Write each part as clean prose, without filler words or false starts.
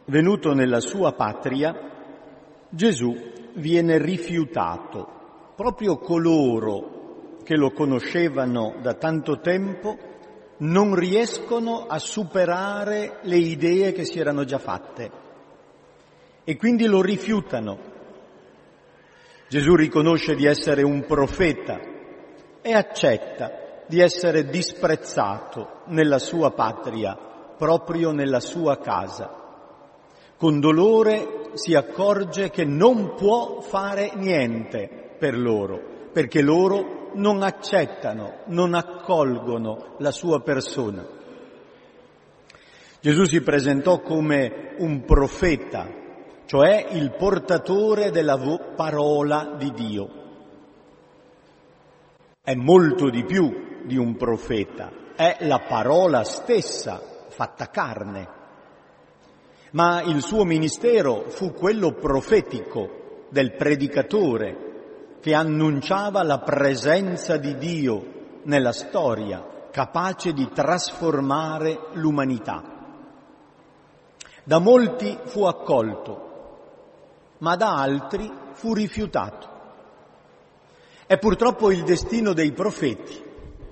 Venuto nella sua patria, Gesù viene rifiutato. Proprio coloro che lo conoscevano da tanto tempo non riescono a superare le idee che si erano già fatte e quindi lo rifiutano. Gesù riconosce di essere un profeta e accetta di essere disprezzato nella sua patria, proprio nella sua casa. Con dolore si accorge che non può fare niente per loro, perché loro non accettano, non accolgono la sua persona. Gesù si presentò come un profeta, cioè il portatore della parola di Dio. È molto di più di un profeta, è la parola stessa fatta carne. Ma il suo ministero fu quello profetico del predicatore che annunciava la presenza di Dio nella storia, capace di trasformare l'umanità. Da molti fu accolto, ma da altri fu rifiutato. È purtroppo il destino dei profeti,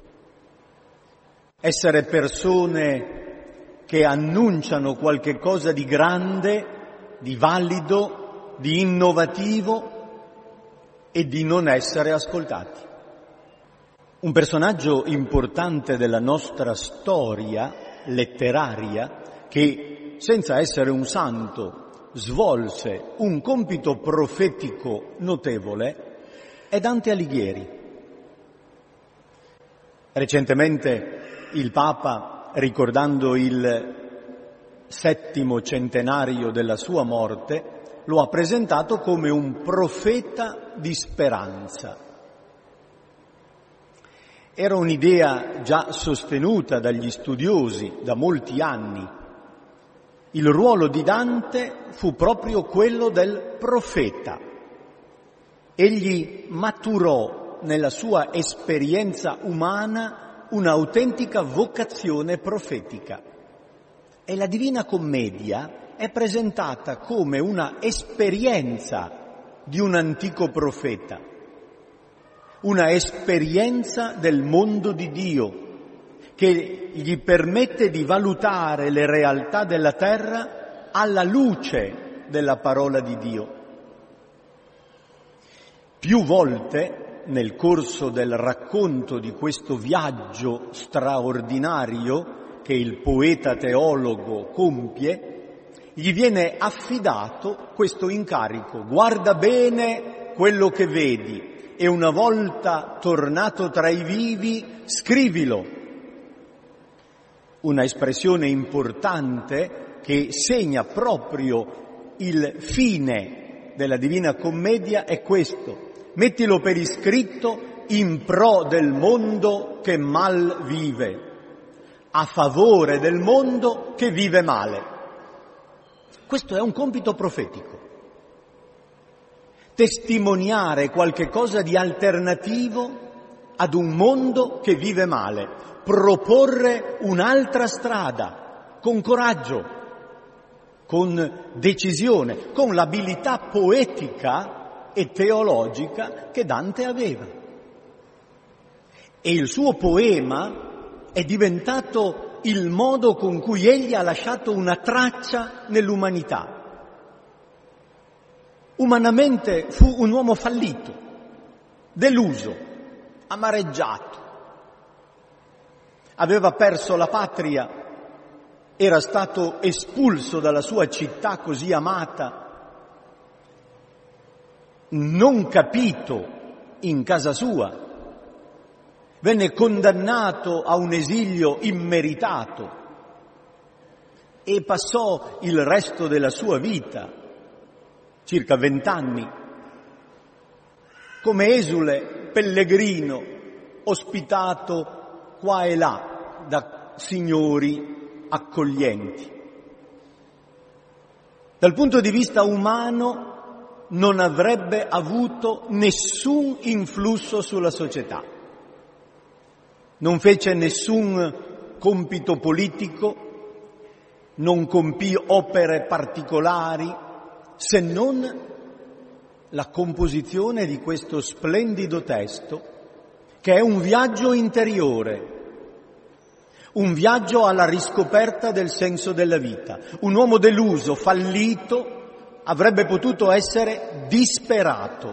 essere persone che annunciano qualche cosa di grande, di valido, di innovativo e di non essere ascoltati. Un personaggio importante della nostra storia letteraria che, senza essere un santo, svolse un compito profetico notevole è Dante Alighieri. Recentemente il Papa, ricordando il 7° centenario della sua morte, lo ha presentato come un profeta di speranza. Era un'idea già sostenuta dagli studiosi da molti anni. Il ruolo di Dante fu proprio quello del profeta. Egli maturò nella sua esperienza umana un'autentica vocazione profetica. E la Divina Commedia è presentata come una esperienza di un antico profeta, una esperienza del mondo di Dio che gli permette di valutare le realtà della terra alla luce della parola di Dio. Più volte nel corso del racconto di questo viaggio straordinario che il poeta teologo compie, gli viene affidato questo incarico: guarda bene quello che vedi e una volta tornato tra i vivi scrivilo. Una espressione importante che segna proprio il fine della Divina Commedia è questo: mettilo per iscritto in pro del mondo che mal vive, a favore del mondo che vive male. Questo è un compito profetico. Testimoniare qualche cosa di alternativo ad un mondo che vive male, proporre un'altra strada, con coraggio, con decisione, con l'abilità poetica e teologica che Dante aveva. E il suo poema è diventato il modo con cui egli ha lasciato una traccia nell'umanità. Umanamente fu un uomo fallito, deluso, amareggiato. Aveva perso la patria, era stato espulso dalla sua città così amata, non capito in casa sua, venne condannato a un esilio immeritato e passò il resto della sua vita, circa 20 anni, come esule pellegrino, ospitato qua e là da signori accoglienti. Dal punto di vista umano non avrebbe avuto nessun influsso sulla società. Non fece nessun compito politico, non compì opere particolari, se non la composizione di questo splendido testo, che è un viaggio interiore, un viaggio alla riscoperta del senso della vita. Un uomo deluso, fallito, avrebbe potuto essere disperato.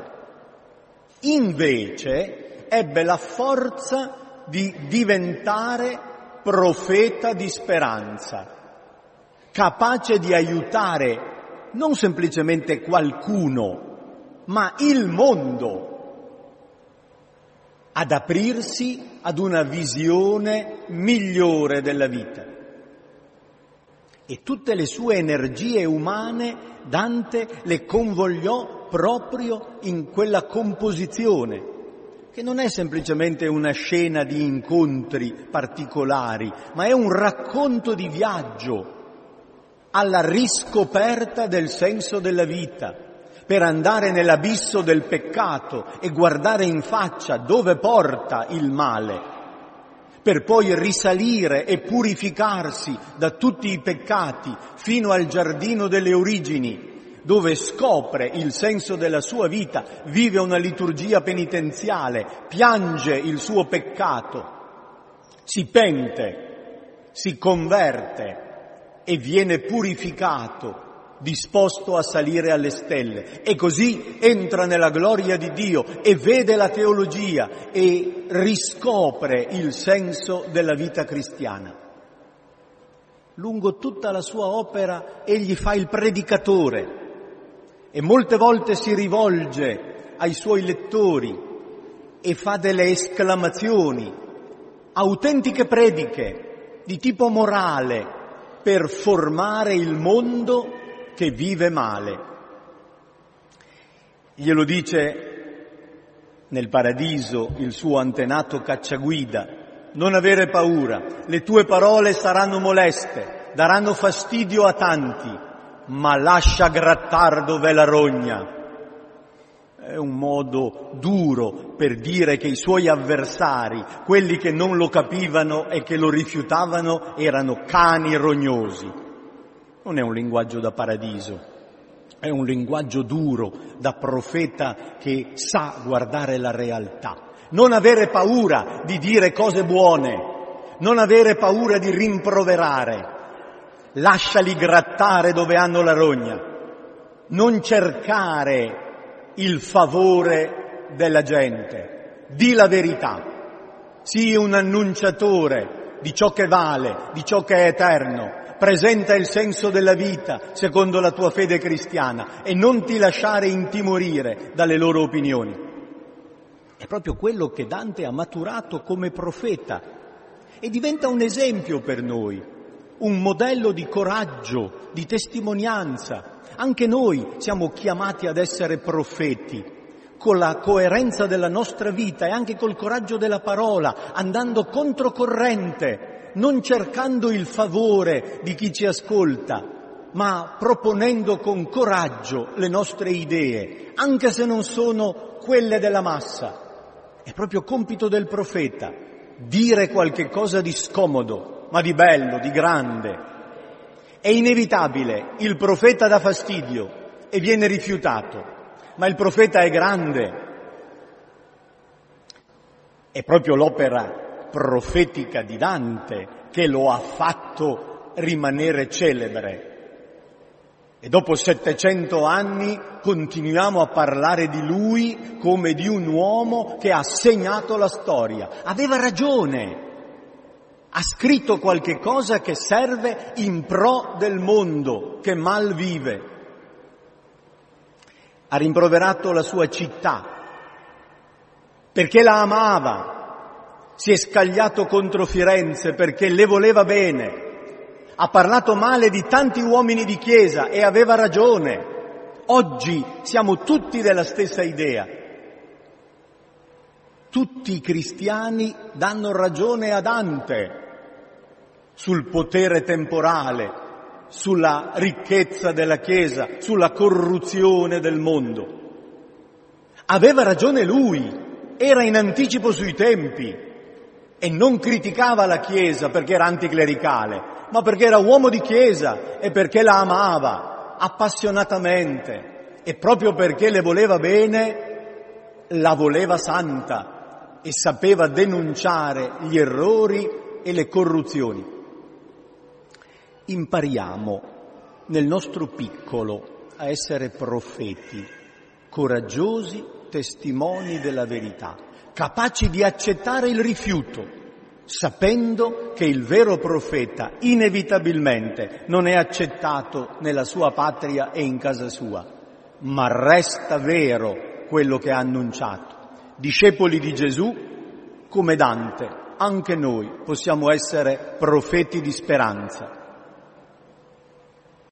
Invece ebbe la forza di diventare profeta di speranza, capace di aiutare non semplicemente qualcuno, ma il mondo ad aprirsi ad una visione migliore della vita. E tutte le sue energie umane Dante le convogliò proprio in quella composizione, che non è semplicemente una scena di incontri particolari, ma è un racconto di viaggio alla riscoperta del senso della vita, per andare nell'abisso del peccato e guardare in faccia dove porta il male, per poi risalire e purificarsi da tutti i peccati fino al giardino delle origini, dove scopre il senso della sua vita, vive una liturgia penitenziale, piange il suo peccato, si pente, si converte e viene purificato, disposto a salire alle stelle, e così entra nella gloria di Dio e vede la teologia e riscopre il senso della vita cristiana. Lungo tutta la sua opera egli fa il predicatore e molte volte si rivolge ai suoi lettori e fa delle esclamazioni, autentiche prediche di tipo morale per formare il mondo che vive male. Glielo dice nel paradiso il suo antenato cacciaguida: non avere paura, le tue parole saranno moleste, daranno fastidio a tanti, ma lascia grattar dov'è la rogna. È un modo duro per dire che i suoi avversari, quelli che non lo capivano e che lo rifiutavano, erano cani rognosi. Non è un linguaggio da paradiso, è un linguaggio duro da profeta che sa guardare la realtà. Non avere paura di dire cose buone, non avere paura di rimproverare, lasciali grattare dove hanno la rogna, non cercare il favore della gente, di la verità, sii un annunciatore di ciò che vale, di ciò che è eterno. Presenta il senso della vita secondo la tua fede cristiana e non ti lasciare intimorire dalle loro opinioni. È proprio quello che Dante ha maturato come profeta e diventa un esempio per noi, un modello di coraggio, di testimonianza. Anche noi siamo chiamati ad essere profeti, con la coerenza della nostra vita e anche col coraggio della parola, andando controcorrente, non cercando il favore di chi ci ascolta, ma proponendo con coraggio le nostre idee, anche se non sono quelle della massa. È proprio compito del profeta dire qualche cosa di scomodo, ma di bello, di grande. È inevitabile, il profeta dà fastidio e viene rifiutato, ma il profeta è grande. È proprio l'opera profetica di Dante che lo ha fatto rimanere celebre. E dopo 700 anni continuiamo a parlare di lui come di un uomo che ha segnato la storia. Aveva ragione, ha scritto qualche cosa che serve in pro del mondo che mal vive. Ha rimproverato la sua città perché la amava. Si è scagliato contro Firenze perché le voleva bene, ha parlato male di tanti uomini di chiesa e aveva ragione. Oggi siamo tutti della stessa idea. Tutti i cristiani danno ragione a Dante sul potere temporale, sulla ricchezza della Chiesa, sulla corruzione del mondo. Aveva ragione lui, era in anticipo sui tempi. E non criticava la Chiesa perché era anticlericale, ma perché era uomo di chiesa e perché la amava appassionatamente e proprio perché le voleva bene, la voleva santa e sapeva denunciare gli errori e le corruzioni. Impariamo nel nostro piccolo a essere profeti, coraggiosi testimoni della verità, capaci di accettare il rifiuto, sapendo che il vero profeta inevitabilmente non è accettato nella sua patria e in casa sua, ma resta vero quello che ha annunciato. Discepoli di Gesù, come Dante, anche noi possiamo essere profeti di speranza.